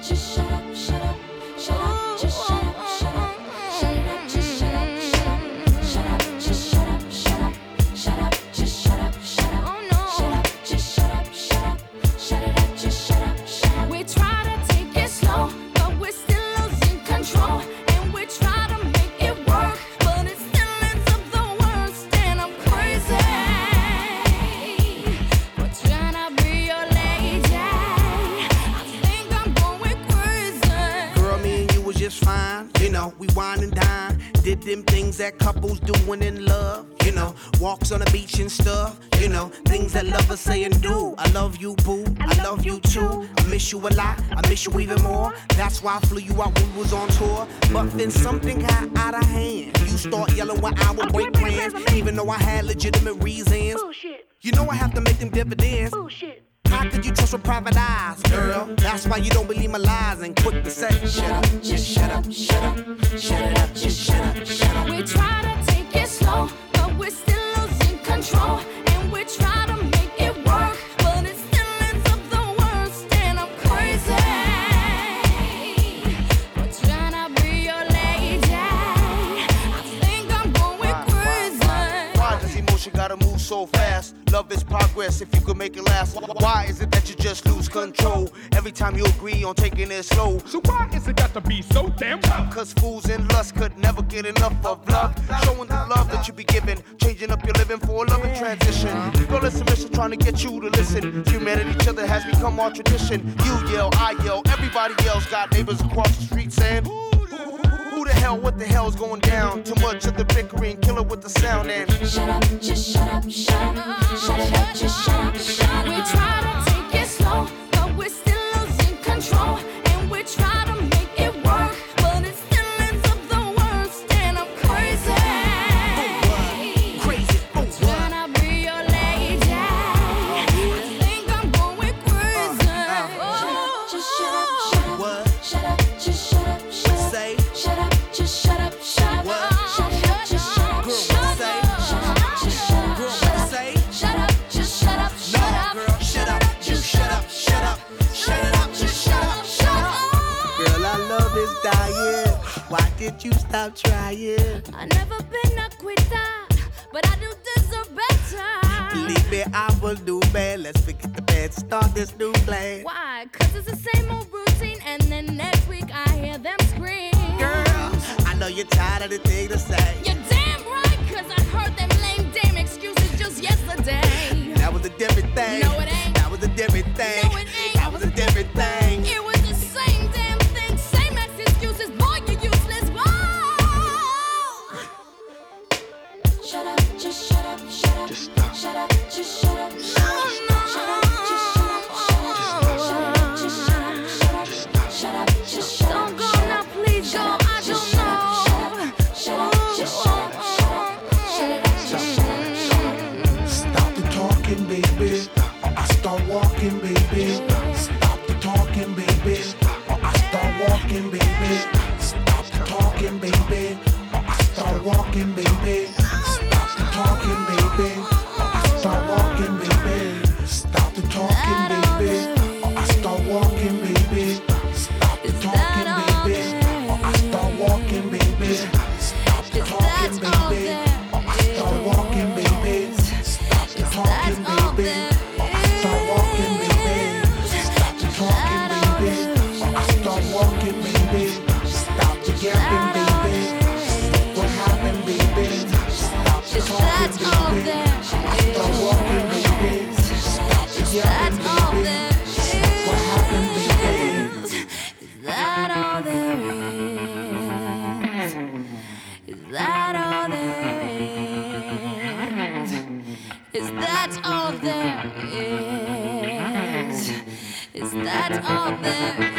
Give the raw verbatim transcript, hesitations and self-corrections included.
just shut up, shut up, shut up, just shut up, shut up, shut it up, just shut up, shut up, shut up, just shut up, shut up, shut up, just shut up, shut up, oh no, shut up, just shut up, shut up, shut it up, just shut up, shut up. We try to take it slow, but we're still losing control, and we try to make it work, but it still ends up the worst, and I'm crazy. We're trying to be your lady. I think I'm going crazy. Girl, me and you was just fine. You know, we wine and dine. Did them things that couples do when in love. You know, walks on the beach and stuff. You know, things that lovers say and do. I love you, boo. I love you too. I miss you a lot. I miss you even more. That's why I flew you out when we was on tour. But then something got out of hand. You start yelling when I would break plans, even though I had legitimate reasons. Bullshit, You know I have to make them dividends. bullshit. How could you trust with private eyes, girl? That's why you don't believe my lies and quick to say, shut up, just shut up, shut up, shut it up, just shut up, shut up. We try to take it slow, but we're still losing control, and we try to make it work, but it still ends up the worst, and I'm crazy. We're trying to be your lady. I think I'm going crazy. Why does emotion gotta move so fast? Love is progress if you could make it last. Why is it that you just lose control every time you agree on taking it slow? So why is it got to be so damn tough? Cause fools in lust could never get enough of love. Showing the love that you be giving, changing up your living for a loving transition. Girl, it's a mission trying to get you to listen. Humanity, each other has become our tradition. You yell, I yell, everybody else got neighbors across the street saying, who the hell, what the hell's going down? Too much of the bickering, kill it with the sound and Shut up, just shut up, shut up, shut it up, just shut up, shut up. We try to take it slow, but we're still losing control, and we try to make it work, but it still ends up the worst, and I'm crazy. Crazy, oh what? Trying to be your lady. I think I'm going crazy. Oh. Just shut up, shut up, What? shut up, just shut up, shut up. Say, Shut up, just shut up, shut up. What? Shut it up, just shut up, Girl, shut up. say. Shut up, just shut up, Girl, shut up. say. Shut up, just shut up, shut no, up. girl, shut up, you shut up, shut up, shut it up, just shut up, shut up. Girl, our love is dying. Why did you stop trying? I never been a quitter, but I do deserve better. Believe me, I will do bad. Let's forget the bad, start this new plan. Why? Cause it's the same old routine, and then next week I hear them scream. Girl, I know you're tired of the thing to say. You're damn right, cause I heard them lame dame excuses just yesterday. That was a different thing. No, it ain't. That was a different thing. No, it ain't. That was a different thing. It was the same damn thing, same ass excuses, boy, you useless. Whoa! Shut up, just shut up, shut up. Just stop. Shut up, just shut up. Shut up, shut up, just shut up. Shut up, just shut up, shut up. Shut up, just shut up. Don't go now, please go. I don't know. Shut up, just shut up, shut up. Shut it up, just shut up, shut up. Stop the talking, baby. Or I start walking, baby. Stop the talking, baby. Or I start walking, baby. Stop the talking, baby. Or I start walking, baby. Stop the talking, baby. Or I start walking, baby. Stop the talking, baby. Or I start walking, baby. Stop the talking, baby. Or I start walking, baby. Stop the talking, baby. Or I start walking, baby. Stop the talking, baby. Or I start walking, baby. Stop the talking, baby. Or I start walking, baby. Stop the yapping, baby. What happened, baby? Stop the talking, baby. Or I start walking, baby. Stop the yapping, baby. What happened, baby? Is that all there is? Is that all there is? Is that all there is? Is that all there is?